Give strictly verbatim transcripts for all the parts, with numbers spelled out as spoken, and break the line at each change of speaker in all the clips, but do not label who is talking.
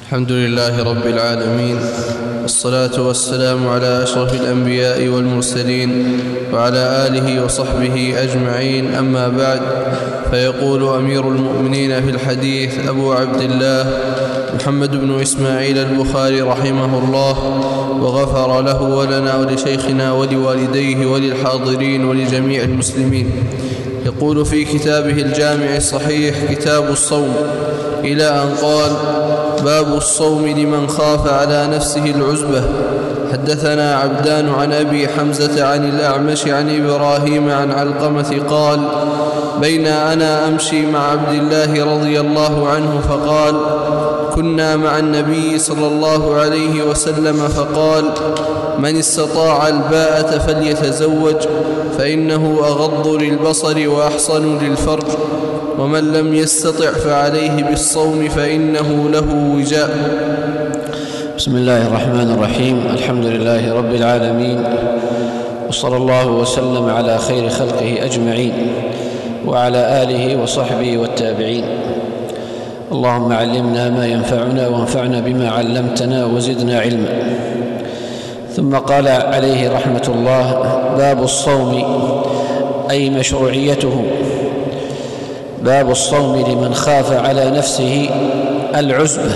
الحمد لله رب العالمين، والصلاة والسلام على أشرف الأنبياء والمرسلين وعلى آله وصحبه أجمعين. أما بعد، فيقول أمير المؤمنين في الحديث أبو عبد الله محمد بن إسماعيل البخاري رحمه الله وغفر له ولنا ولشيخنا ولوالديه وللحاضرين ولجميع المسلمين، يقول في كتابه الجامع الصحيح كتاب الصوم إلى أن قال: باب الصوم لمن خاف على نفسه العزبة. حدثنا عبدان عن أبي حمزة عن الأعمش عن إبراهيم عن علقمة قال: بين أنا أمشي مع عبد الله رضي الله عنه فقال: كنا مع النبي صلى الله عليه وسلم فقال: من استطاع الباءة فليتزوج فإنه أغض للبصر وأحصن للفرج، ومن لم يستطع فعليه بالصوم فإنه له وجاء.
بسم الله الرحمن الرحيم. الحمد لله رب العالمين، وصلى الله وسلم على خير خلقه أجمعين وعلى آله وصحبه والتابعين. اللهم علمنا ما ينفعنا وانفعنا بما علمتنا وزدنا علما. ثم قال عليه رحمة الله: باب الصوم أي مشروعيته. باب الصوم لمن خاف على نفسه العزبة.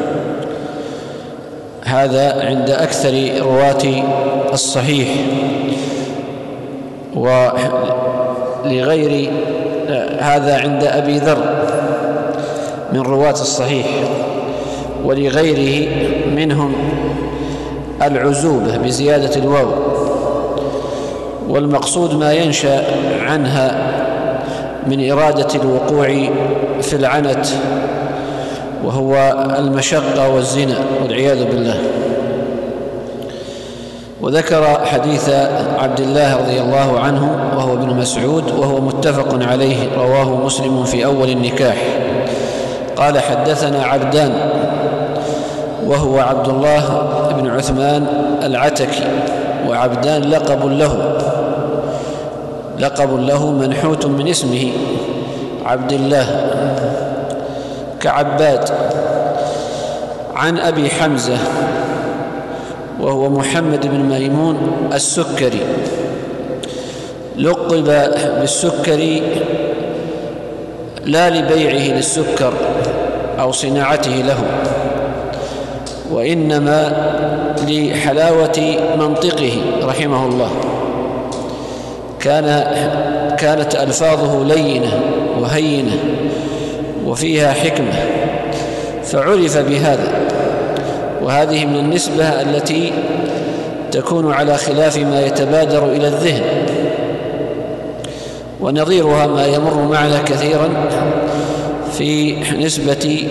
هذا عند أكثر رواة الصحيح، ولغير هذا عند أبي ذر من رواة الصحيح، ولغيره منهم العزوبة بزيادة الواو، والمقصود ما ينشأ عنها من إرادة الوقوع في العنت، وهو المشقة والزنا والعياذ بالله. وذكر حديث عبد الله رضي الله عنه وهو ابن مسعود، وهو متفق عليه، رواه مسلم في أول النكاح. قال: حدثنا عبدان، وهو عبد الله بن عثمان العتكي، وعبدان لقب له لقب له منحوت من اسمه عبد الله كعباد. عن أبي حمزة، وهو محمد بن ميمون السكري، لقب بالسكري لا لبيعه للسكر أو صناعته له، وإنما لحلاوة منطقه رحمه الله. كان كانت ألفاظه لينة وهينة وفيها حكمة، فعرف بهذا. وهذه من النسبة التي تكون على خلاف ما يتبادر إلى الذهن، ونظيرها ما يمر معنا كثيرا في نسبة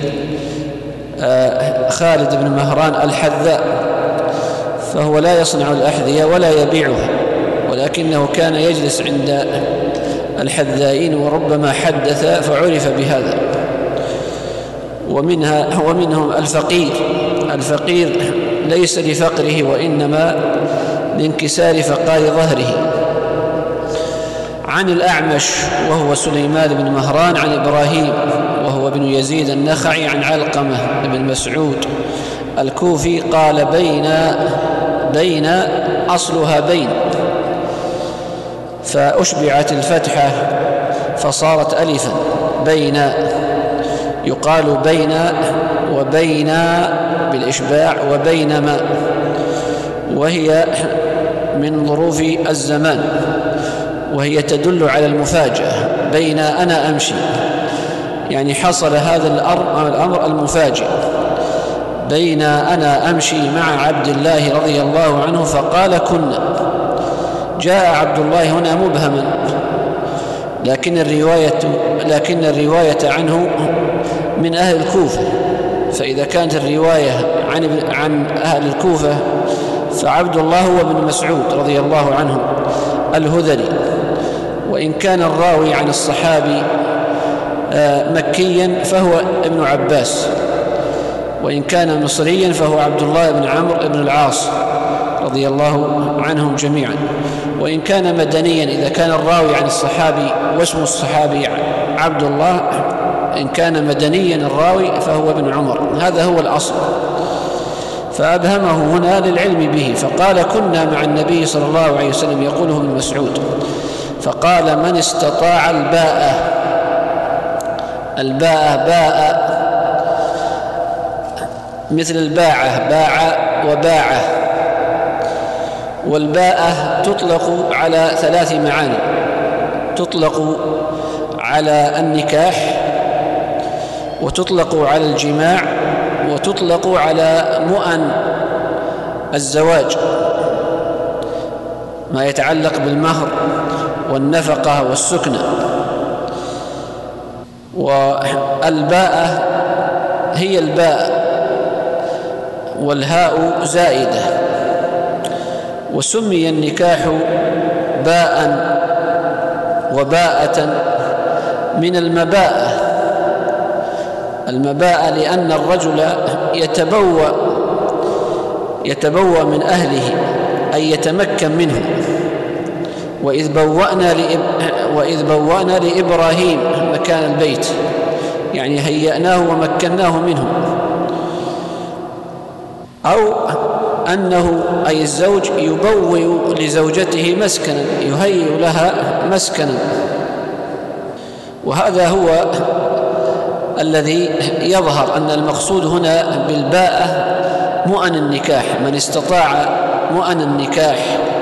خالد بن مهران الحذاء، فهو لا يصنع الأحذية ولا يبيعها، ولكنه كان يجلس عند الحذائين وربما حدث فعرف بهذا. ومنها ومنهم الفقير. الفقير ليس لفقره، وإنما لانكسار فقار ظهره. عن الأعمش، وهو سليمان بن مهران، عن إبراهيم، وهو ابن يزيد النخعي، عن علقمة بن مسعود الكوفي قال: بين بين أصلها بين، فأشبعت الفتحة فصارت ألفا. بين يقال بين وبين بالإشباع وبينما، وهي من ظروف الزمان، وهي تدل على المفاجأة. بين أنا أمشي، يعني حصل هذا الأمر المفاجئ. بين أنا أمشي مع عبد الله رضي الله عنه فقال: كنا. جاء عبد الله هنا مبهما، لكن الرواية لكن الرواية عنه من أهل الكوفة، فإذا كانت الرواية عن عن أهل الكوفة فعبد الله هو ابن مسعود رضي الله عنه الهذلي. وإن كان الراوي عن الصحابي مكيا فهو ابن عباس، وإن كان مصريا فهو عبد الله بن عمرو بن العاص رضي الله عنهم جميعا. وإن كان مدنيا، إذا كان الراوي عن الصحابي واسم الصحابي عبد الله، إن كان مدنيا الراوي فهو ابن عمر، هذا هو الأصل. فأبهمه هنا للعلم به، فقال كنا مع النبي صلى الله عليه وسلم، يقوله ابن مسعود، فقال من استطاع الباءة، الباءة باء مثل الباعة، باع وباعة، والباءة تطلق على ثلاث معاني، تطلق على النكاح، وتطلق على الجماع، وتطلق على مؤن الزواج، ما يتعلق بالمهر والنفقة والسكنة. والباءة هي الباء والهاء زائدة، وسمي النكاح باء وباءة من المباءة، المباءة لأن الرجل يتبوأ يتبوأ من أهله، أي يتمكن منه. وإذ بوأنا لإب... وإذ بوأنا لإبراهيم مكان البيت، يعني هيأناه ومكناه منه. أو أنه أي الزوج يبوئ لزوجته مسكنا، يهيئ لها مسكنا، وهذا هو الذي يظهر أن المقصود هنا بالباءة مؤن النكاح، من استطاع مؤن النكاح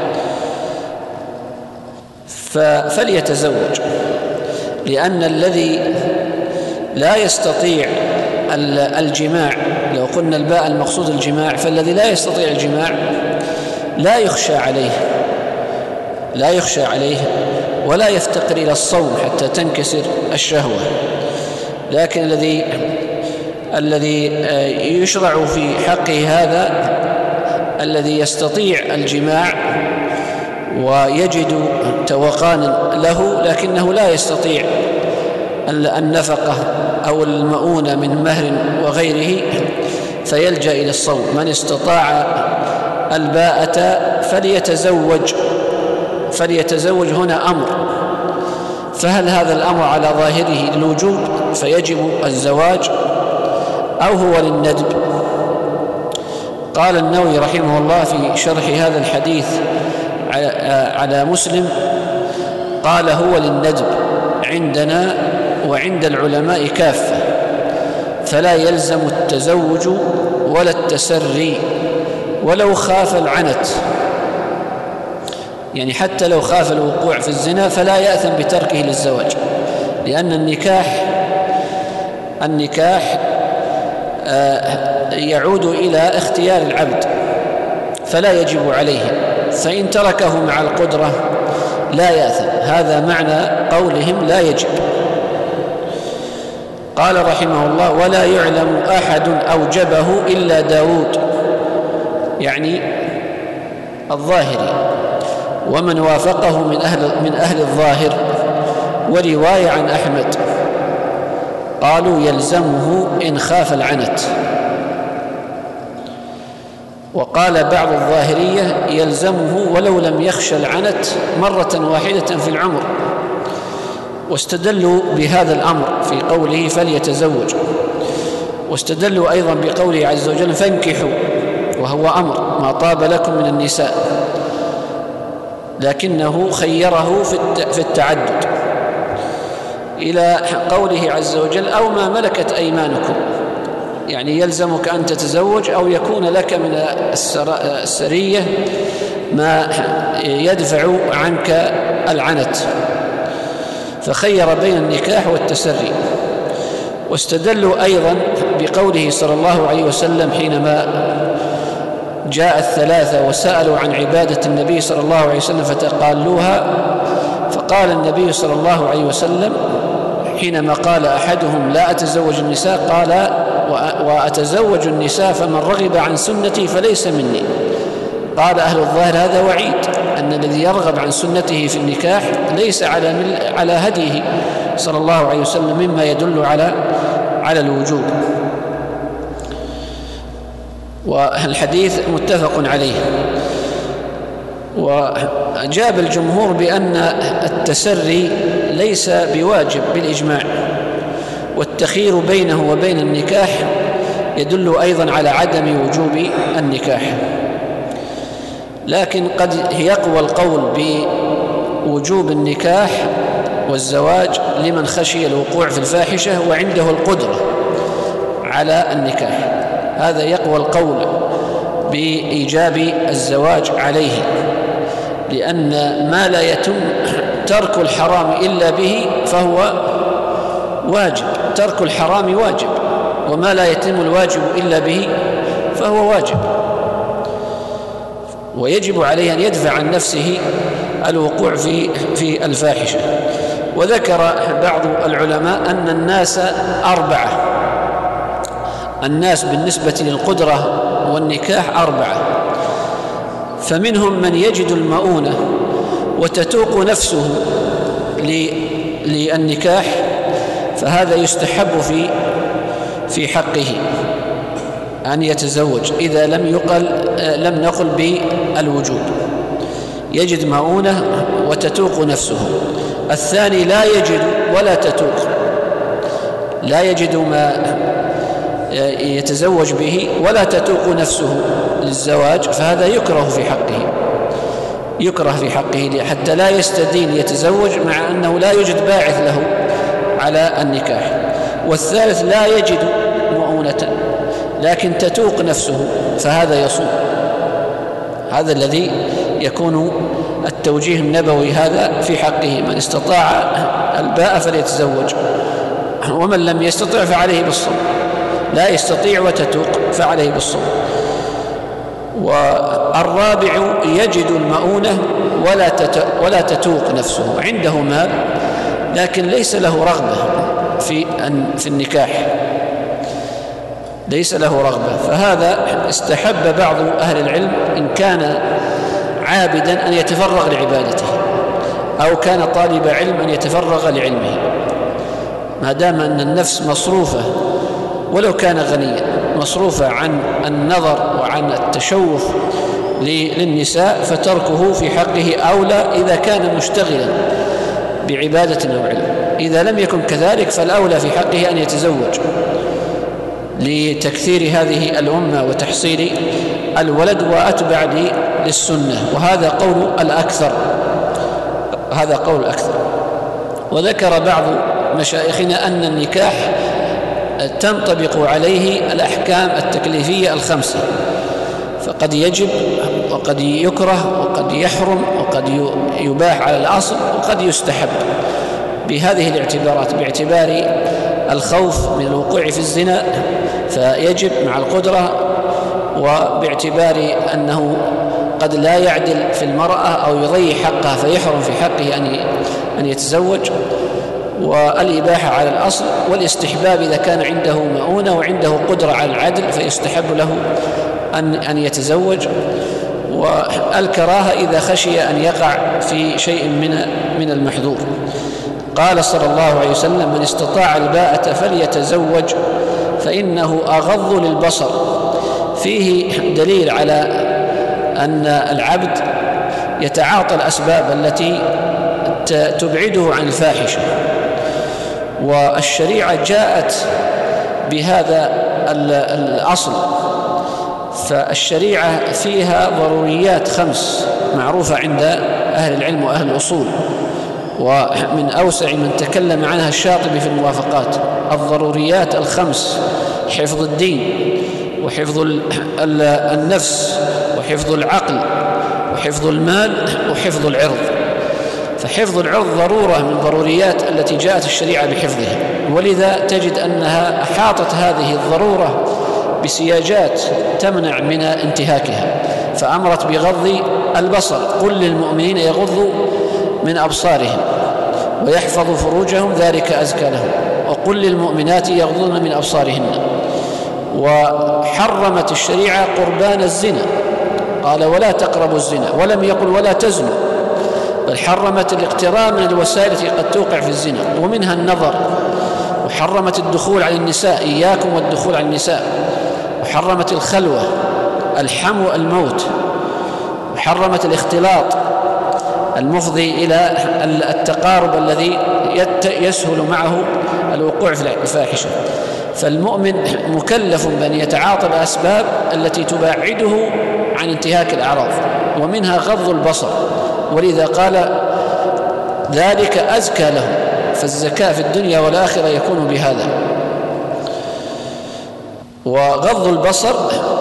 فليتزوج، لأن الذي لا يستطيع الجماع، لو قلنا الباء المقصود الجماع، فالذي لا يستطيع الجماع لا يخشى عليه لا يخشى عليه ولا يفتقر إلى الصوم حتى تنكسر الشهوة. لكن الذي الذي يشرع في حقه هذا الذي يستطيع الجماع ويجد توقانا له، لكنه لا يستطيع النفقة أو المؤونة من مهر وغيره، فيلجأ إلى الصوم. من استطاع الباءة فليتزوج فليتزوج هنا أمر، فهل هذا الأمر على ظاهره للوجوب فيجب الزواج أو هو للندب؟ قال النووي رحمه الله في شرح هذا الحديث على مسلم، قال هو للندب عندنا وعند العلماء كافة، فلا يلزم التزوج ولا التسري ولو خاف العنت، يعني حتى لو خاف الوقوع في الزنا فلا يأثم بتركه للزواج، لأن النكاح النكاح يعود إلى اختيار العبد فلا يجب عليه، فإن تركه مع القدرة لا يأثم. هذا معنى قولهم لا يجب. قال رحمه الله ولا يعلم أحد أوجبه إلا داود، يعني الظاهري، ومن وافقه من أهل, من أهل الظاهر. ورواية عن أحمد قالوا يلزمه إن خاف العنت، وقال بعض الظاهرية يلزمه ولو لم يخشى العنت مرة واحدة في العمر، واستدلوا بهذا الأمر في قوله فليتزوج، واستدلوا أيضا بقوله عز وجل فانكحوا، وهو أمر ما طاب لكم من النساء، لكنه خيره في التعدد، إلى قوله عز وجل أو ما ملكت أيمانكم، يعني يلزمك أن تتزوج أو يكون لك من السرية ما يدفع عنك العنت، فخير بين النكاح والتسري. واستدلوا أيضا بقوله صلى الله عليه وسلم حينما جاء الثلاثة وسألوا عن عبادة النبي صلى الله عليه وسلم فتقالوها، فقال النبي صلى الله عليه وسلم حينما قال أحدهم لا أتزوج النساء قال وأتزوج النساء فمن رغب عن سنتي فليس مني. قال أهل الظاهر هذا وعيد، أن الذي يرغب عن سنته في النكاح ليس على على هديه صلى الله عليه وسلم، مما يدل على على الوجوب. والحديث متفق عليه. وجاب الجمهور بأن التسري ليس بواجب بالإجماع، والتخيير بينه وبين النكاح يدل أيضا على عدم وجوب النكاح. لكن قد يقوى القول بوجوب النكاح والزواج لمن خشي الوقوع في الفاحشة وعنده القدرة على النكاح، هذا يقوى القول بإيجاب الزواج عليه، لأن ما لا يتم ترك الحرام إلا به فهو واجب، ترك الحرام واجب، وما لا يتم الواجب إلا به فهو واجب، ويجب عليه أن يدفع عن نفسه الوقوع في في الفاحشة. وذكر بعض العلماء أن الناس أربعة، الناس بالنسبة للقدرة والنكاح أربعة، فمنهم من يجد المؤونة وتتوق نفسه للنكاح، فهذا يستحب في في حقه أن يتزوج إذا لم يقل لم نقل بالوجوب، يجد مؤونة وتتوق نفسه. الثاني لا يجد ولا تتوق، لا يجد ما يتزوج به ولا تتوق نفسه للزواج، فهذا يكره في حقه، يكره في حقه حتى لا يستدين يتزوج مع أنه لا يوجد باعث له على النكاح. والثالث لا يجد مؤونة لكن تتوق نفسه، فهذا يصوم. هذا الذي يكون التوجيه النبوي هذا في حقه، من استطاع الباء فليتزوج، ومن لم يستطع فعليه بالصوم، لا يستطيع وتتوق فعليه بالصوم. والرابع يجد المؤونة ولا ولا تتوق نفسه، عنده مال لكن ليس له رغبة في في النكاح، ليس له رغبة، فهذا استحب بعض أهل العلم إن كان عابدا أن يتفرغ لعبادته، أو كان طالب علم أن يتفرغ لعلمه، ما دام أن النفس مصروفة ولو كان غنيا، مصروفة عن النظر وعن التشوف للنساء، فتركه في حقه أولى إذا كان مشتغلا بعبادة أو علم. إذا لم يكن كذلك فالأولى في حقه أن يتزوج لتكثير هذه الأمة وتحصيل الولد وأتبع للسنة، وهذا قول الأكثر، هذا قول الأكثر. وذكر بعض مشايخنا أن النكاح تنطبق عليه الأحكام التكليفية الخمسة، فقد يجب وقد يكره وقد يحرم وقد يباح على الأصل وقد يستحب، بهذه الاعتبارات، باعتبار الخوف من الوقوع في الزنا فيجب مع القدرة، وباعتبار أنه قد لا يعدل في المرأة أو يضيع حقها فيحرم في حقه أن يتزوج، والإباحة على الأصل، والاستحباب إذا كان عنده مؤونة وعنده قدرة على العدل فيستحب له أن أن يتزوج، والكراهة إذا خشي أن يقع في شيء من من المحظور. قال صلى الله عليه وسلم: من استطاع الباءة فليتزوج فإنه أغض للبصر. فيه دليل على أن العبد يتعاطى الأسباب التي تبعده عن الفاحشة، والشريعة جاءت بهذا الأصل، فالشريعة فيها ضروريات خمس معروفة عند أهل العلم وأهل الأصول، ومن أوسع من تكلم عنها الشاطبي في الموافقات. الضروريات الخمس: حفظ الدين، وحفظ النفس، وحفظ العقل، وحفظ المال، وحفظ العرض. فحفظ العرض ضرورة من ضروريات التي جاءت الشريعة بحفظها، ولذا تجد أنها أحاطت هذه الضرورة بسياجات تمنع من انتهاكها، فأمرت بغض البصر: قل للمؤمنين يغضوا من أبصارهم ويحفظوا فروجهم ذلك أزكى لهم، وقل للمؤمنات يغضضن من أبصارهن. وحرمت الشريعة قربان الزنا، قال: ولا تقربوا الزنا، ولم يقل ولا تزنوا، بل حرمت الاقتراب من الوسائل التي قد توقع في الزنا، ومنها النظر. وحرمت الدخول على النساء: إياكم والدخول على النساء. وحرمت الخلوة، الحمو الموت. وحرمت الاختلاط، المفضي إلى التقارب الذي يسهل معه الوقوع في الفاحشة. فالمؤمن مكلف بأن يتعاطى الأسباب التي تباعده عن انتهاك الأعراض، ومنها غض البصر، ولذا قال ذلك أزكى له. فالزكاة في الدنيا والآخرة يكون بهذا. وغض البصر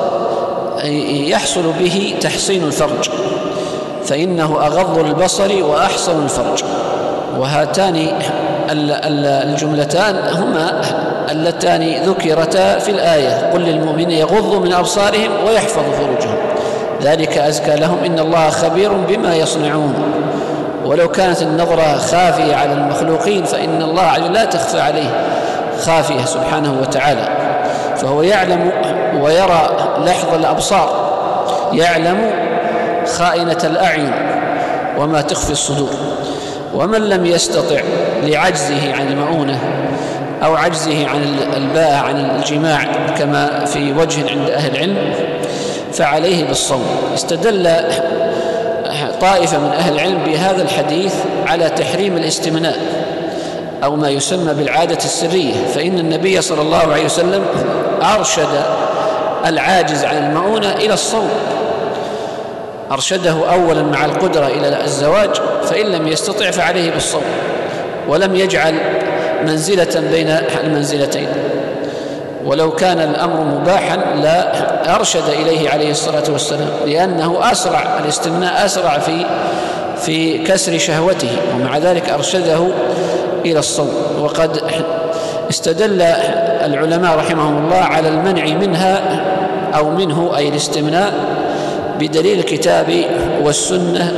يحصل به تحصين الفرج، فإنه أغض البصر وأحصن الفرج، وهاتان الجملتان هما اللتان ذكرتا في الآية: قل للمؤمنين يغضوا من أبصارهم ويحفظوا فروجهم ذلك أزكى لهم إن الله خبير بما يصنعون. ولو كانت النظرة خافية على المخلوقين فإن الله عز وجل لا تخفى عليه خافية سبحانه وتعالى، فهو يعلم ويرى لحظ الأبصار، يعلم خائنة الأعين وما تخفي الصدور. ومن لم يستطع لعجزه عن المؤونة أو عجزه عن الباء عن الجماع كما في وجه عند أهل العلم فعليه بالصوم. استدل طائفة من أهل العلم بهذا الحديث على تحريم الاستمناء أو ما يسمى بالعادة السرية، فإن النبي صلى الله عليه وسلم أرشد العاجز عن المؤونة إلى الصوم، أرشده أولا مع القدرة إلى الزواج، فإن لم يستطع فعليه بالصوم، ولم يجعل منزلة بين المنزلتين. ولو كان الأمر مباحا لا أرشد إليه عليه الصلاة والسلام، لأنه أسرع، الاستمناء أسرع في في كسر شهوته، ومع ذلك أرشده إلى الصوم. وقد استدل العلماء رحمهم الله على المنع منها أو منه أي الاستمناء بدليل الكتاب والسنة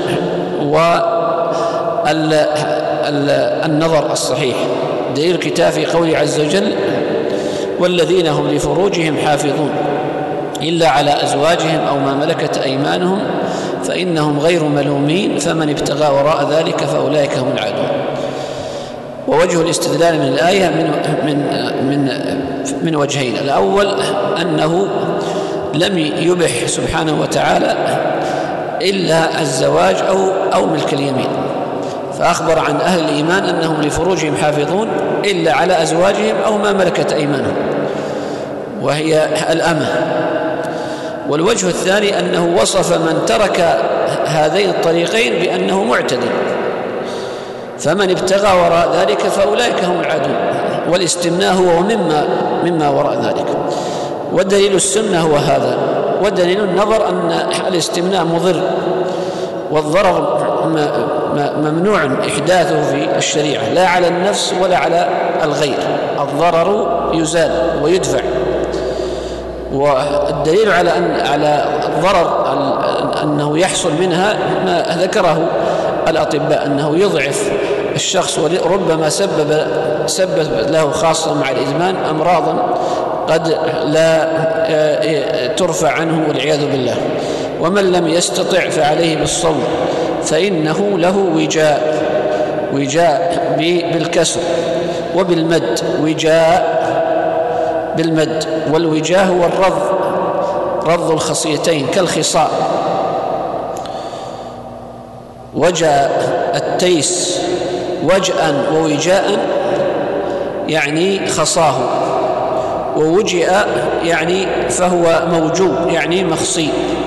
والنظر الصحيح. دليل الكتاب في قوله عز وجل: والذين هم لفروجهم حافظون إلا على أزواجهم أو ما ملكت أيمانهم فإنهم غير ملومين فمن ابتغى وراء ذلك فأولئك هم العادون. ووجه الاستدلال من الآية من من من من وجهين: الأول أنه لم يبح سبحانه وتعالى إلا الزواج أو أو ملك اليمين، فأخبر عن أهل الإيمان أنهم لفروجهم حافظون إلا على أزواجهم أو ما ملكت أيمانهم وهي الأمة. والوجه الثاني أنه وصف من ترك هذين الطريقين بأنه معتدل، فمن ابتغى وراء ذلك فأولئك هم العادون. والاستمناء هو مما مما وراء ذلك. ودليل السنة هو هذا. ودليل النظر أن الاستمناء مضر، والضرر ممنوع إحداثه في الشريعة، لا على النفس ولا على الغير. الضرر يزال ويدفع. والدليل على أن على الضرر أنه يحصل منها ما ذكره الأطباء، أنه يضعف الشخص وربما سبب سبب له خاصة مع الإدمان أمراضا قد لا ترفع عنه والعياذ بالله. ومن لم يستطع فعليه بالصوم فإنه له وجاء، وجاء بالكسر وبالمد، وجاء بالمد. والوجاء هو الرض، رض الخصيتين كالخصاء. وجاء التيس وجأا ووجاء يعني خصاه، ووجئ يعني فهو موجوب يعني مخصي.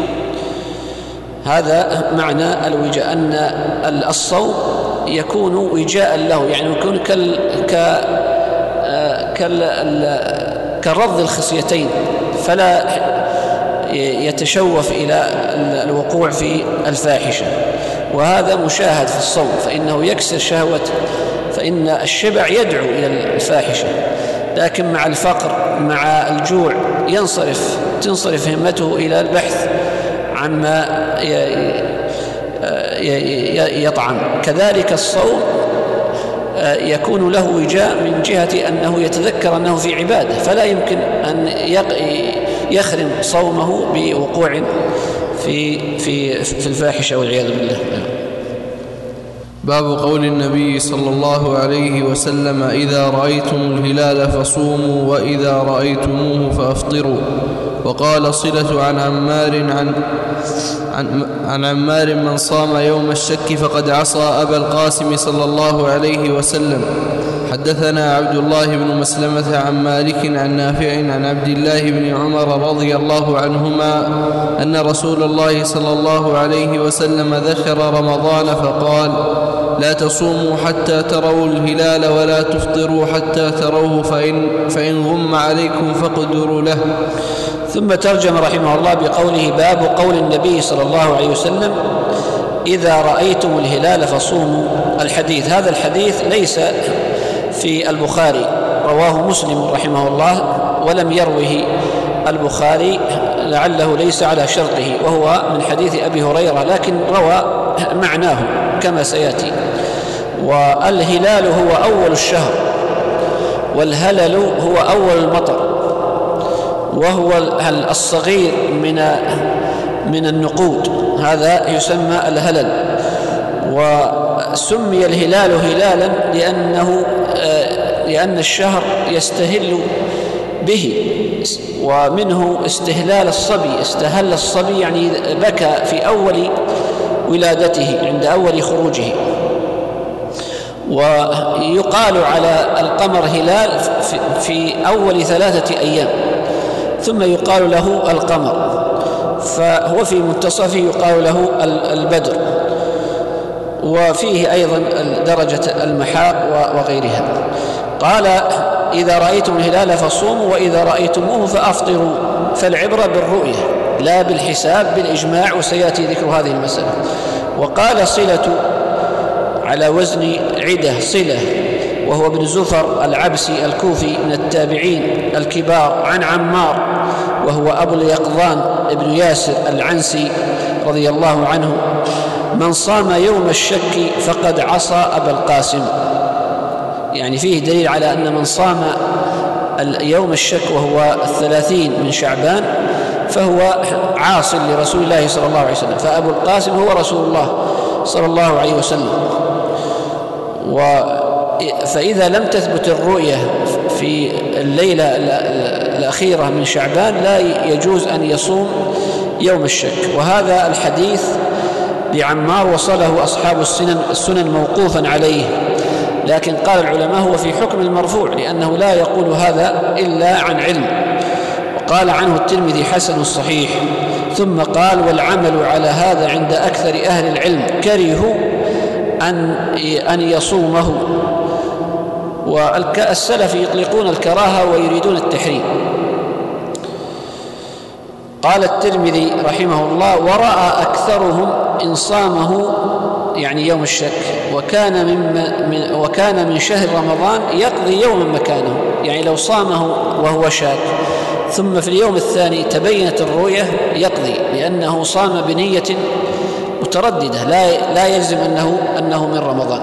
هذا معنى الوجاء، أن الصوم يكون وجاء له، يعني يكون كال كال كرض الخصيتين، فلا يتشوف إلى الوقوع في الفاحشة. وهذا مشاهد في الصوم، فإنه يكسر شهوة، فإن الشبع يدعو إلى الفاحشة، لكن مع الفقر مع الجوع ينصرف تنصرف همته إلى البحث عما يطعم. كذلك الصوم يكون له وجاء من جهة أنه يتذكر أنه في عبادة، فلا يمكن أن يخرم صومه بوقوع في في في الفاحشة والعياذ بالله.
باب قول النبي صلى الله عليه وسلم: إذا رأيتم الهلال فصوموا وإذا رأيتموه فأفطروا. وقال صلة عن عمار عن عن, عن عمار من صام يوم الشك فقد عصى أبا القاسم صلى الله عليه وسلم. حدثنا عبد الله بن مسلمة عن مالك عن نافع عن عبد الله بن عمر رضي الله عنهما أن رسول الله صلى الله عليه وسلم ذكر رمضان فقال: لا تصوموا حتى تروا الهلال ولا تفطروا حتى تروه فإن, فإن غم عليكم فاقدروا له.
ثم ترجم رحمه الله بقوله: باب قول النبي صلى الله عليه وسلم: إذا رأيتم الهلال فصوموا. الحديث هذا الحديث ليس في البخاري، رواه مسلم رحمه الله ولم يروه البخاري لعله ليس على شرطه، وهو من حديث أبي هريرة، لكن روى معناه كما سيأتي. والهلال هو أول الشهر، والهلل هو أول المطر، وهو الصغير من من النقود، هذا يسمى الهلل. وسمي الهلال هلالا لأنه لأن الشهر يستهل به، ومنه استهلال الصبي، استهل الصبي يعني بكى في أول ولادته عند أول خروجه. ويقال على القمر هلال في أول ثلاثة أيام، ثم يقال له القمر، فهو في منتصفه يقال له البدر، وفيه أيضا درجة المحاق وغيرها. قال: إذا رأيتم الهلال فصوموا وإذا رأيتموه فأفطروا. فالعبرة بالرؤية لا بالحساب بالإجماع، وسيأتي ذكر هذه المسألة. وقال صلة على وزن عدة صلة، وهو ابن زفر العبسي الكوفي من التابعين الكبار، عن عمار وهو أبو اليقظان ابن ياسر العنسي رضي الله عنه: من صام يوم الشك فقد عصى أبا القاسم. يعني فيه دليل على أن من صام يوم الشك وهو الثلاثين من شعبان فهو عاص لرسول الله صلى الله عليه وسلم، فأبو القاسم هو رسول الله صلى الله عليه وسلم. فإذا لم تثبت الرؤية في الليلة الأخيرة من شعبان لا يجوز أن يصوم يوم الشك. وهذا الحديث بعمار وصله أصحاب السنن, السنن موقوفا عليه، لكن قال العلماء هو في حكم المرفوع، لأنه لا يقول هذا إلا عن علم. وقال عنه الترمذي حسن صحيح. ثم قال: والعمل على هذا عند أكثر أهل العلم كرهوا أن أن يصومه. والسلف يطلقون الكراهة ويريدون التحريم. قال الترمذي رحمه الله: ورأى أكثرهم إن صامه يعني يوم الشك وكان من وكان من شهر رمضان يقضي يوما مكانه، يعني لو صامه وهو شاك ثم في اليوم الثاني تبينت الرؤية يقضي، لأنه صام بنية مترددة لا لا يلزم أنه أنه من رمضان.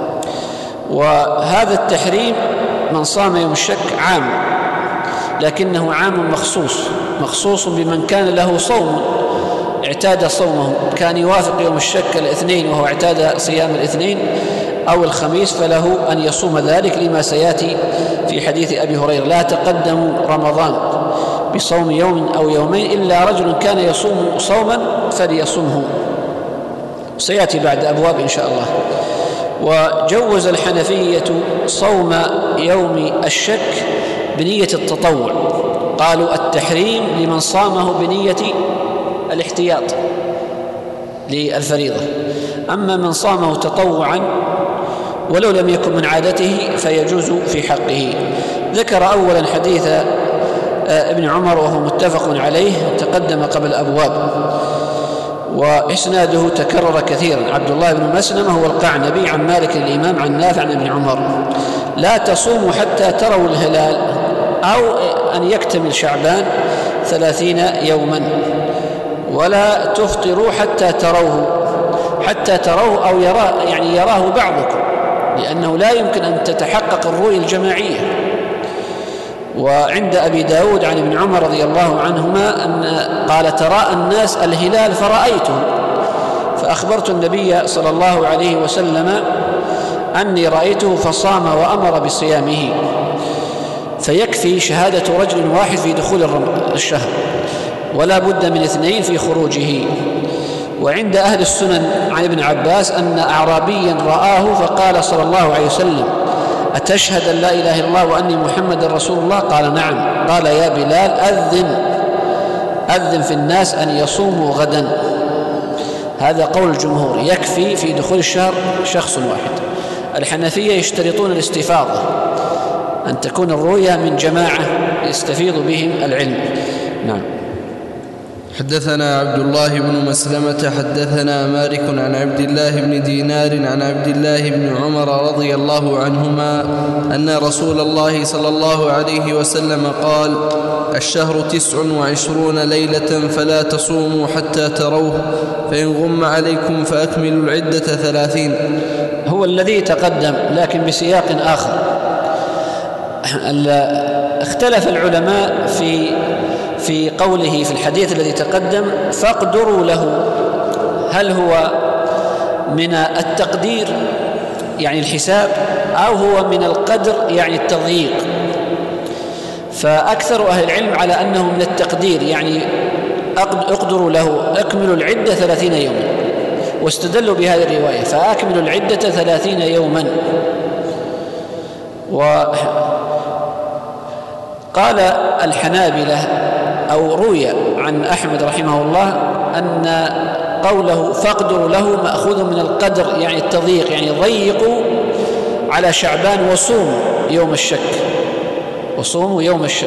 وهذا التحريم من صام يوم الشك عام، لكنه عام مخصوص مخصوص بمن كان له صوم اعتاد صومه، كان يوافق يوم الشك الاثنين وهو اعتاد صيام الاثنين أو الخميس، فله أن يصوم ذلك لما سيأتي في حديث أبي هريرة: لا تقدموا رمضان بصوم يوم أو يومين إلا رجل كان يصوم صوما فليصومه. سيأتي بعد أبواب إن شاء الله. وجوز الحنفية صوم يوم الشك بنية التطوع، قالوا التحريم لمن صامه بنية الاحتياط للفريضة، أما من صامه تطوعا ولو لم يكن من عادته فيجوز في حقه. ذكر أولا حديث ابن عمر وهو متفق عليه تقدم قبل أبواب، وإسناده تكرر كثيرا. عبد الله بن مسلمة هو القعنبي عن مالك الإمام عن نافع عن ابن عمر: لا تصوموا حتى تروا الهلال، أو أن يكتمل شعبان ثلاثين يوما، ولا تفطروا حتى تروه حتى تروه أو يراه يعني يراه بعضكم، لأنه لا يمكن أن تتحقق الرؤية الجماعية. وعند أبي داود عن ابن عمر رضي الله عنهما أن قال: تراءى الناس الهلال فرأيته، فأخبرت النبي صلى الله عليه وسلم أني رأيته فصام وأمر بصيامه. فيكفي شهادة رجل واحد في دخول الشهر، ولا بد من اثنين في خروجه. وعند أهل السنن عن ابن عباس أن أعرابيا رآه فقال صلى الله عليه وسلم: أتشهد أن لا إله إلا الله وأني محمد رسول الله؟ قال: نعم. قال: يا بلال أذن أذن في الناس أن يصوموا غدا. هذا قول الجمهور، يكفي في دخول الشهر شخص واحد. الحنفية يشترطون الاستفاضة، أن تكون الرؤيا من جماعة يستفيض بهم العلم. نعم.
حدثنا عبد الله بن مسلمة حدثنا مالك عن عبد الله بن دينار عن عبد الله بن عمر رضي الله عنهما أن رسول الله صلى الله عليه وسلم قال: الشهر تسع وعشرون ليلة فلا تصوموا حتى تروه، فإن غم عليكم فأكملوا العدة ثلاثين.
هو الذي تقدم لكن بسياق آخر. اختلف العلماء في في قوله في الحديث الذي تقدم: فاقدروا له، هل هو من التقدير يعني الحساب، أو هو من القدر يعني التضييق؟ فأكثر أهل العلم على أنه من التقدير، يعني اقدروا له اكملوا العدة ثلاثين يوما، واستدلوا بهذه الرواية: فأكملوا العدة ثلاثين يوما. وقال الحنابلة أو روي عن أحمد رحمه الله أن قوله فاقدروا له مأخوذ من القدر يعني التضييق، يعني ضيقوا على شعبان وصوموا يوم الشك، وصوموا يوم الشك.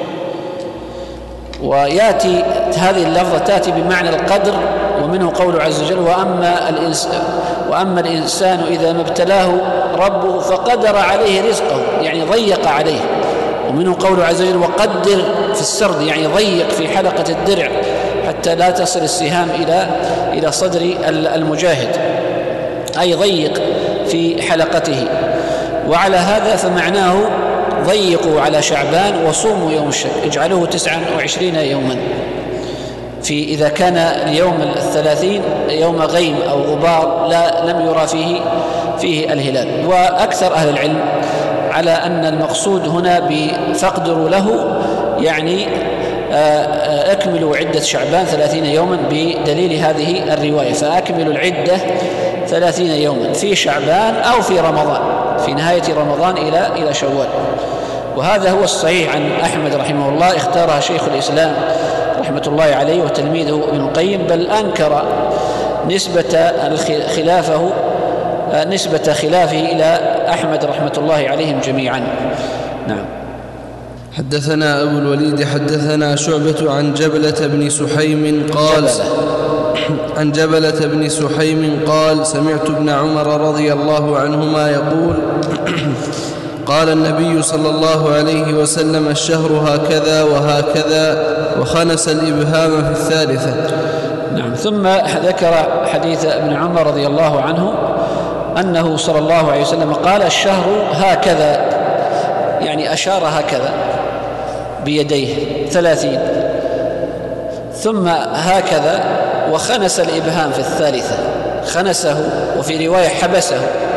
ويأتي هذه اللفظة تأتي بمعنى القدر، ومنه قوله عز وجل: وأما الإنسان, وأما الإنسان إذا ما ابتلاه ربه فقدر عليه رزقه، يعني ضيق عليه. ومنه قوله عز وجل: وقدر في السرد، يعني ضيق في حلقة الدرع حتى لا تصل السهام إلى إلى صدر المجاهد، أي ضيق في حلقته. وعلى هذا فمعناه ضيقوا على شعبان وصوموا يوم الشك، اجعلوه تسعا وعشرين يوما. في إذا كان اليوم الثلاثين يوم غيم أو غبار لا لم يرى فيه فيه الهلال. وأكثر أهل العلم على أن المقصود هنا بفقدروا له يعني أكملوا عدة شعبان ثلاثين يوما، بدليل هذه الرواية: فأكملوا العدة ثلاثين يوما في شعبان أو في رمضان، في نهاية رمضان إلى إلى شوال. وهذا هو الصحيح عن أحمد رحمه الله، اختارها شيخ الإسلام رحمة الله عليه وتلميذه ابن القيم، بل أنكر نسبة خلافه نسبة خلافه إلى أحمد رحمة الله عليهم جميعا. نعم.
حدثنا أبو الوليد حدثنا شعبة عن جبلة بن سحيم قال جبلة. عن جبلة بن سحيم قال: سمعت ابن عمر رضي الله عنهما يقول: قال النبي صلى الله عليه وسلم: الشهر هكذا وهكذا، وخنس الإبهام في الثالثة.
نعم. ثم ذكر حديث ابن عمر رضي الله عنه أنه صلى الله عليه وسلم قال: الشهر هكذا، يعني أشار هكذا بيديه ثلاثين، ثم هكذا، وخنس الإبهام في الثالثة، خنسه، وفي رواية حبسه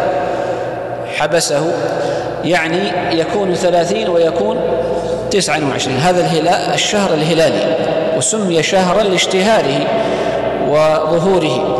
حبسه يعني يكون ثلاثين ويكون تسعا وعشرين. هذا الهلال الشهر الهلالي، وسمي شهرا لاشتهاره وظهوره.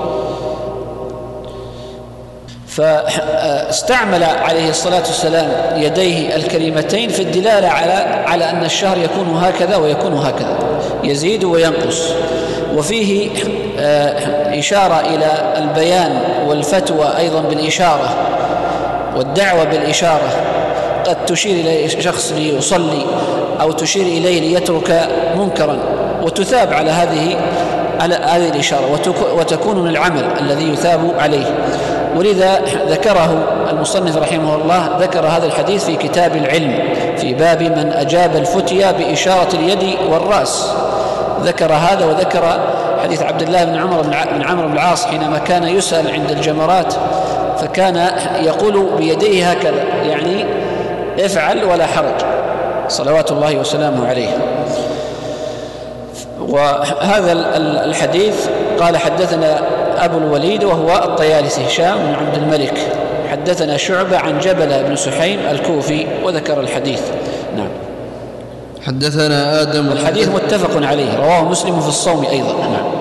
فاستعمل عليه الصلاة والسلام يديه الكريمتين في الدلالة على على أن الشهر يكون هكذا ويكون هكذا، يزيد وينقص. وفيه إشارة إلى البيان والفتوى أيضا بالإشارة، والدعوة بالإشارة. قد تشير إلى شخص ليصلي أو تشير إليه ليترك منكرا، وتثاب على هذه على هذه الإشارة، وتكون من العمل الذي يثاب عليه. ولذا ذكره المصنف رحمه الله، ذكر هذا الحديث في كتاب العلم في باب من أجاب الفتيا بإشارة اليد والرأس. ذكر هذا، وذكر حديث عبد الله بن عمر بن عمرو بن العاص حينما كان يسأل عند الجمرات فكان يقول بيديه هكذا، يعني افعل ولا حرج، صلوات الله وسلامه عليه. وهذا الحديث قال: حدثنا أبو الوليد وهو الطيالسي هشام بن عبد الملك، حدثنا شعبة عن جبلة بن سحيم الكوفي، وذكر الحديث. نعم.
حدثنا آدم.
الحديث متفق عليه، رواه مسلم في الصوم أيضا. نعم.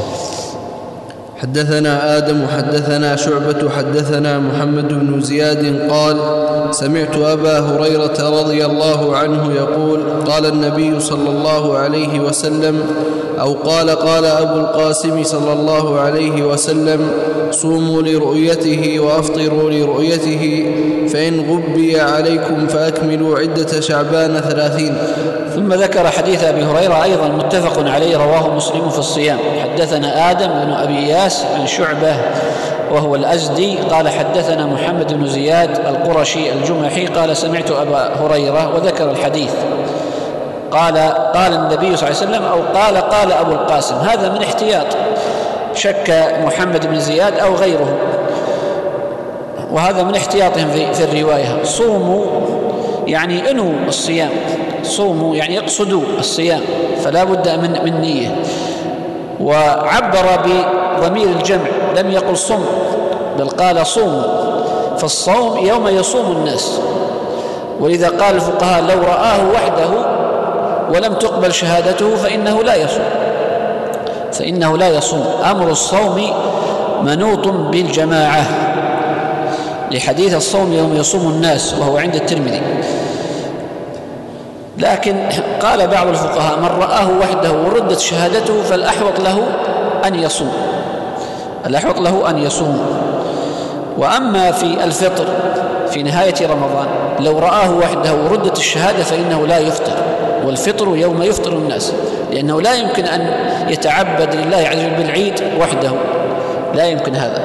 حدثنا آدم حدثنا شعبة حدثنا محمد بن زياد قال سمعت أبا هريرة رضي الله عنه يقول قال النبي صلى الله عليه وسلم أو قال قال أبو القاسم صلى الله عليه وسلم صوموا لرؤيته وأفطروا لرؤيته فإن غبي عليكم فأكملوا عدة شعبان ثلاثين.
ثم ذكر حديث أبي هريرة أيضا متفق عليه، رواه مسلم في الصيام. حدثنا آدم بن أبي إياس عن شعبة وهو الأزدي قال حدثنا محمد بن زياد القرشي الجمحي قال سمعت أبا هريرة وذكر الحديث. قال قال النبي صلى الله عليه وسلم أو قال قال أبو القاسم. هذا من احتياط، شك محمد بن زياد أو غيره، وهذا من احتياطهم في, في الرواية. صوموا يعني انووا الصيام، صوموا يعني يقصدوا الصيام، فلا بد من, من نية. وعبر بضمير الجمع، لم يقل صم بل قال صوموا، فالصوم يوم يصوم الناس. ولذا قال الفقهاء لو رآه وحده ولم تقبل شهادته فإنه لا يصوم، فإنه لا يصوم. أمر الصوم منوط بالجماعة لحديث الصوم يوم يصوم الناس وهو عند الترمذي. لكن قال بعض الفقهاء من رآه وحده وردت شهادته فالأحوط له أن يصوم، الأحوط له أن يصوم. وأما في الفطر في نهاية رمضان لو رآه وحده وردت الشهادة فإنه لا يفطر، والفطر يوم يفطر الناس، لأنه لا يمكن أن يتعبد لله عز وجل بالعيد وحده، لا يمكن هذا.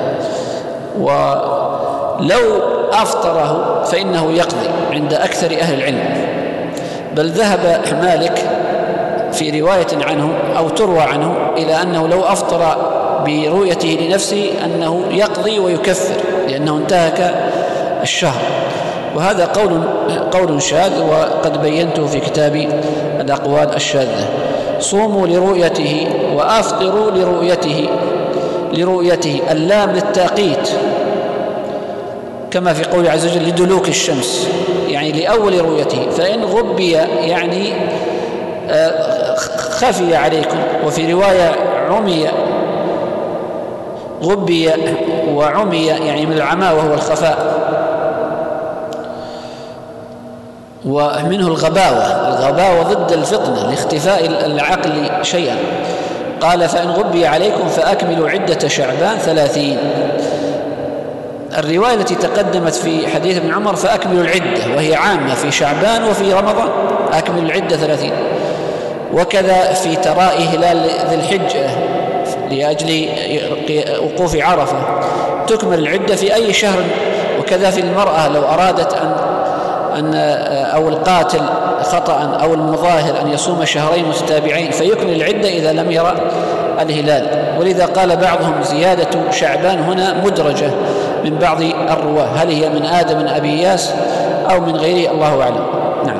ولو أفطره فإنه يقضي عند أكثر أهل العلم، بل ذهب مالك في رواية عنه أو تروى عنه إلى أنه لو أفطر برؤيته لنفسه أنه يقضي ويكفر لأنه انتهك الشهر. وهذا قول قول شاذ وقد بينته في كتاب الأقوال الشاذة. صوموا لرؤيته وأفطروا لرؤيته، لرؤيته اللام للتاقيت كما في قول عز وجل لدلوك الشمس يعني لأول رؤيته. فإن غبي يعني خفي عليكم، وفي رواية عمي غبي وعمي يعني من العمى وهو الخفاء، ومنه الغباوة، الغباوة ضد الفطنة لاختفاء العقل شيئا. قال فإن غبي عليكم فأكملوا عدة شعبان ثلاثين. الرواية التي تقدمت في حديث ابن عمر فأكملوا العدة وهي عامة في شعبان وفي رمضان، أكملوا العدة ثلاثين. وكذا في ترائي هلال ذي الحجة لأجل وقوف عرفة تكمل العدة في أي شهر. وكذا في المرأة لو أرادت أن أن أو القاتل خطأ أو المظاهر أن يصوم شهرين متتابعين فيكمل العدة إذا لم يرى الهلال. ولذا قال بعضهم زيادة شعبان هنا مدرجة من بعض الرواة، هل هي من آدم بن أبي إياس أو من غيره الله أعلم. نعم.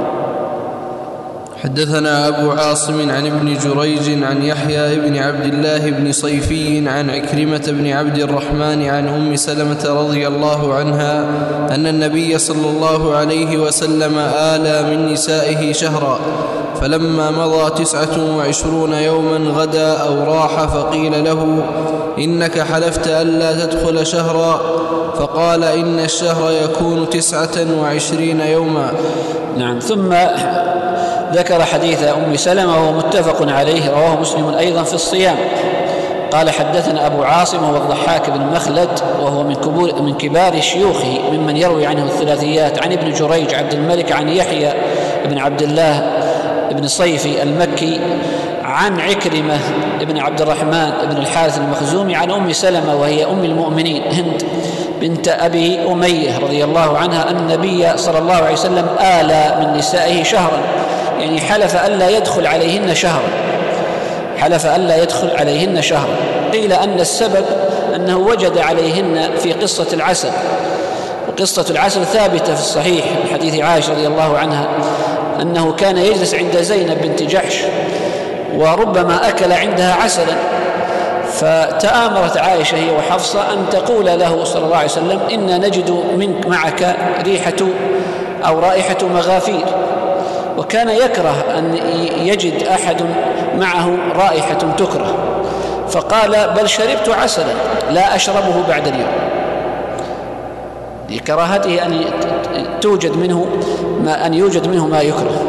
حدثنا أبو عاصم عن ابن جريج عن يحيى بن عبد الله بن صيفي عن عكرمة بن عبد الرحمن عن أم سلمة رضي الله عنها أن النبي صلى الله عليه وسلم آلى من نسائه شهرا، فلما مضى تسعة وعشرون يوما غدا أو راح فقيل له إنك حلفت ألا تدخل شهرا، فقال إن الشهر يكون تسعة وعشرين يوما.
نعم. ثم ذكر حديث أم سلمة وهو متفق عليه، رواه مسلم أيضا في الصيام. قال حدثنا أبو عاصم وهو الضحاك بن مخلد وهو من, كبور من كبار شيوخه ممن يروي عنه الثلاثيات، عن ابن جريج عبد الملك عن يحيى بن عبد الله بن صيفي المكي عن عكرمة بن عبد الرحمن بن الحارث المخزومي عن أم سلمة وهي أم المؤمنين هند بنت أبي أمية رضي الله عنها أن النبي صلى الله عليه وسلم آلى من نسائه شهرا، يعني حلف ألا يدخل عليهن شهرا، حلف ألا يدخل عليهن شهرا. قيل أن السبب أنه وجد عليهن في قصة العسل، وقصة العسل ثابتة في الصحيح من حديث عائشة رضي الله عنها أنه كان يجلس عند زينب بنت جحش وربما أكل عندها عسلا، فتآمرت عائشة هي وحفصة أن تقول له صلى الله عليه وسلم إن نجد منك معك ريحة أو رائحة مغافير، وكان يكره أن يجد أحد معه رائحة تكره، فقال بل شربت عسلا لا أشربه بعد اليوم، لكراهته أن توجد منه ما أن يوجد منه ما يكره.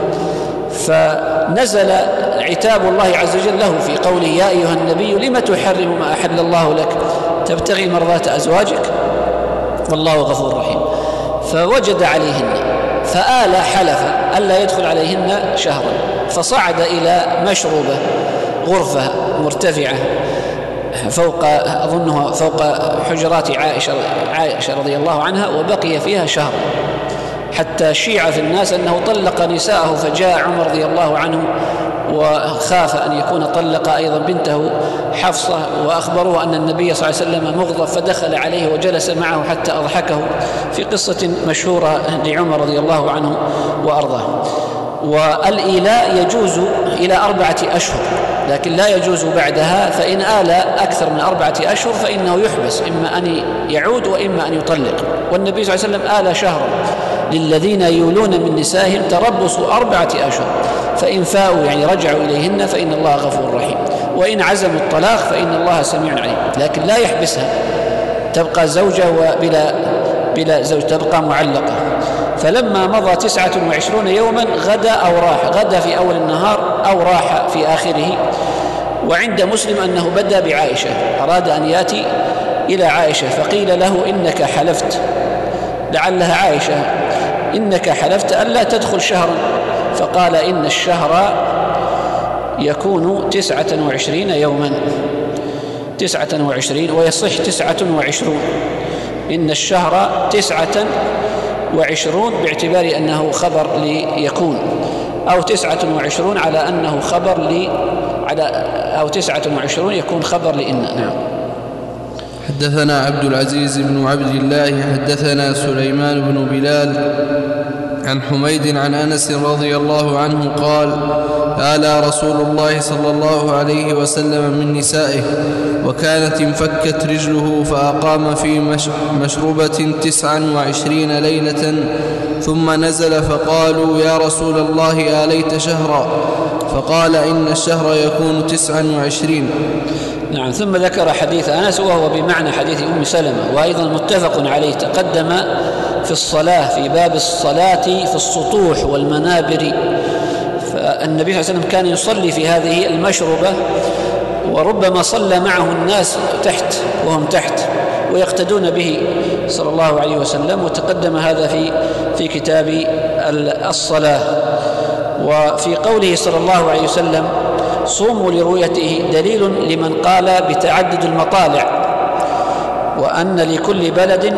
فنزل عتاب الله عز وجل له في قوله يا أيها النبي لم تحرم ما أحل الله لك تبتغي مرضات أزواجك والله غفور رحيم. فوجد عليهن فآل حلف ألا يدخل عليهن شهرا، فصعد إلى مشروبة غرفة مرتفعة فوق أظنها فوق حجرات عائشة, عائشة رضي الله عنها، وبقي فيها شهر حتى شيع في الناس أنه طلق نساءه. فجاء عمر رضي الله عنه وخاف أن يكون طلق أيضا بنته حفصة، وأخبروه أن النبي صلى الله عليه وسلم مغضب، فدخل عليه وجلس معه حتى أضحكه في قصة مشهورة لعمر رضي الله عنه وأرضاه. والإيلاء يجوز إلى أربعة أشهر لكن لا يجوز بعدها، فإن آل أكثر من أربعة أشهر فإنه يحبس، إما أن يعود وإما أن يطلق. والنبي صلى الله عليه وسلم آل شهرا للذين يولون من نسائهم تربص أربعة أشهر، فإن فاءوا يعني رجعوا إليهن فإن الله غفور رحيم، وإن عزموا الطلاق فإن الله سميع عليم. لكن لا يحبسها، تبقى زوجة وبلا بلا زوج، تبقى معلقة. فلما مضى تسعة وعشرون يوما غدا أو راح، غدا في أول النهار أو راح في آخره. وعند مسلم أنه بدأ بعائشة، أراد أن يأتي إلى عائشة فقيل له إنك حلفت، لعلها عائشة، إنك حلفت ألا تدخل شهرا، فقال إن الشهر يكون تسعة وعشرين يوما، تسعة وعشرين ويصح تسعة وعشرون، إن الشهر تسعة وعشرون باعتبار أنه خبر ليكون، أو تسعة وعشرون على أنه خبر لي على أو تسعة وعشرون يكون خبر لإن. نعم.
حدثنا عبد العزيز بن عبد الله حدثنا سليمان بن بلال عن حميد عن أنس رضي الله عنه قال آلى رسول الله صلى الله عليه وسلم من نسائه وكانت انفكت رجله فأقام في مشربة تسعا وعشرين ليلة ثم نزل فقالوا يا رسول الله آليت شهرا، فقال إن الشهر يكون تسعا وعشرين.
نعم. ثم ذكر حديث أنس وهو بمعنى حديث أم سلمة، وأيضا متفق عليه، تقدم في الصلاة في باب الصلاة في السطوح والمنابر. فالنبي صلى الله عليه وسلم كان يصلي في هذه المشربة، وربما صلى معه الناس تحت وهم تحت ويقتدون به صلى الله عليه وسلم، وتقدم هذا في في كتاب الصلاة. وفي قوله صلى الله عليه وسلم صوموا لرؤيته دليل لمن قال بتعدد المطالع، وأن لكل بلد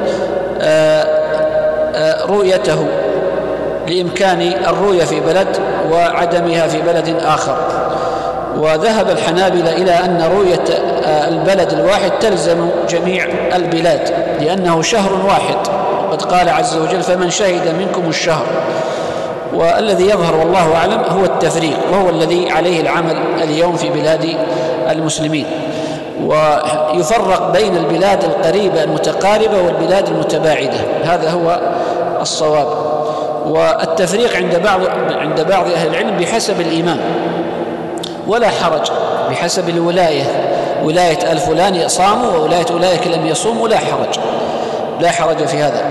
رؤيته لإمكان الرؤية في بلد وعدمها في بلد آخر. وذهب الحنابلة إلى أن رؤية البلد الواحد تلزم جميع البلاد، لأنه شهر واحد، وقد قال عز وجل فمن شهد منكم الشهر. والذي يظهر والله أعلم هو التفريق، وهو الذي عليه العمل اليوم في بلاد المسلمين، ويفرق بين البلاد القريبة المتقاربة والبلاد المتباعدة، هذا هو الصواب. والتفريق عند بعض عند بعض أهل العلم بحسب الإمام، ولا حرج بحسب الولاية، ولاية الفلاني صاموا وولاية أولئك لم يصوموا، لا حرج لا حرج في هذا.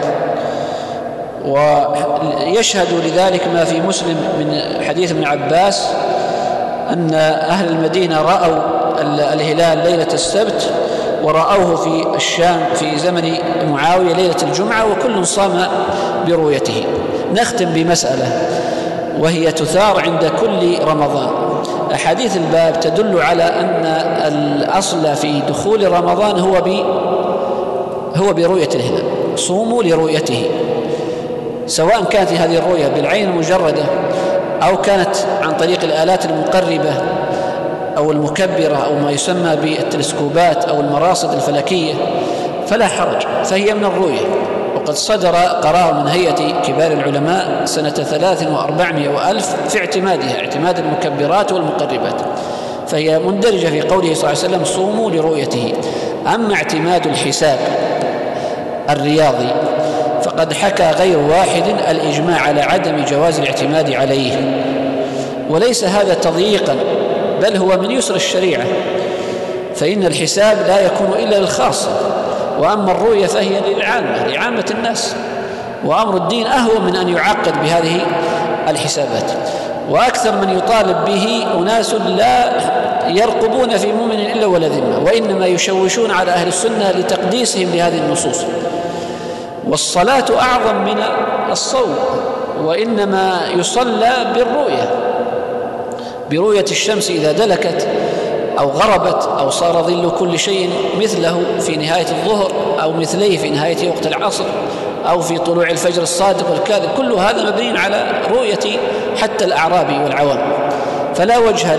ويشهد لذلك ما في مسلم من حديث ابن عباس أن أهل المدينة رأوا الهلال ليلة السبت، ورأوه في الشام في زمن معاوية ليلة الجمعة، وكل صام برؤيته. نختم بمسألة وهي تثار عند كل رمضان. أحاديث الباب تدل على أن الأصل في دخول رمضان هو ب هو برؤية الهلال، صوموا لرؤيته، سواء كانت هذه الرؤية بالعين المجردة أو كانت عن طريق الآلات المقربة أو المكبرة أو ما يسمى بالتلسكوبات أو المراصد الفلكية، فلا حرج، فهي من الرؤية. وقد صدر قرار من هيئة كبار العلماء سنة ثلاث وأربعمائة وألف في اعتمادها، اعتماد المكبرات والمقربات، فهي مندرجة في قوله صلى الله عليه وسلم صوموا لرؤيته. أما اعتماد الحساب الرياضي فقد فقد حكى غير واحد الإجماع على عدم جواز الاعتماد عليه، وليس هذا تضييقا بل هو من يسر الشريعة، فإن الحساب لا يكون إلا للخاصة، وأما الرؤية فهي للعامة لعامة الناس، وأمر الدين أهون من أن يعقد بهذه الحسابات. وأكثر من يطالب به أناس لا يرقبون في مؤمن إلا ولا ذمة، وإنما يشوشون على أهل السنة لتقديسهم لهذه النصوص. والصلاة أعظم من الصوم، وإنما يصلى بالرؤية، برؤية الشمس إذا دلكت أو غربت أو صار ظل كل شيء مثله في نهاية الظهر أو مثليه في نهاية وقت العصر أو في طلوع الفجر الصادق والكاذب، كل هذا مبني على رؤية حتى الأعرابي والعوام. فلا وجه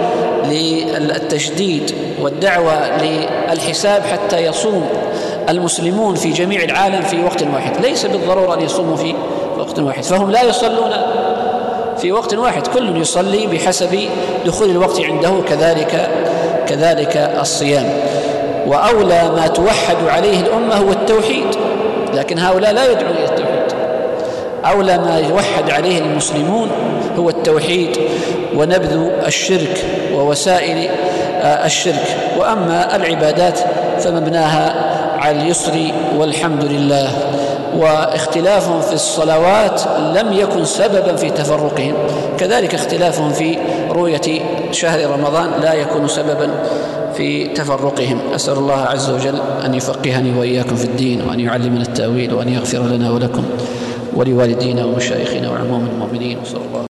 للتشديد والدعوة للحساب حتى يصوم المسلمون في جميع العالم في وقت واحد، ليس بالضرورة أن يصوموا في وقت واحد، فهم لا يصلون في وقت واحد، كل يصلي بحسب دخول الوقت عنده، كذلك كذلك الصيام. وأولى ما توحد عليه الأمة هو التوحيد، لكن هؤلاء لا يدعون إلى التوحيد. أولى ما يوحد عليه المسلمون هو التوحيد ونبذ الشرك ووسائل الشرك، وأما العبادات فمبناها على اليسر والحمد لله. واختلافهم في الصلوات لم يكن سببا في تفرقهم، كذلك اختلافهم في رؤية شهر رمضان لا يكون سببا في تفرقهم. أسأل الله عز وجل أن يفقهني وإياكم في الدين، وأن يعلمنا التأويل، وأن يغفر لنا ولكم ولوالدينا ومشايخنا وعموم المؤمنين. وصلى الله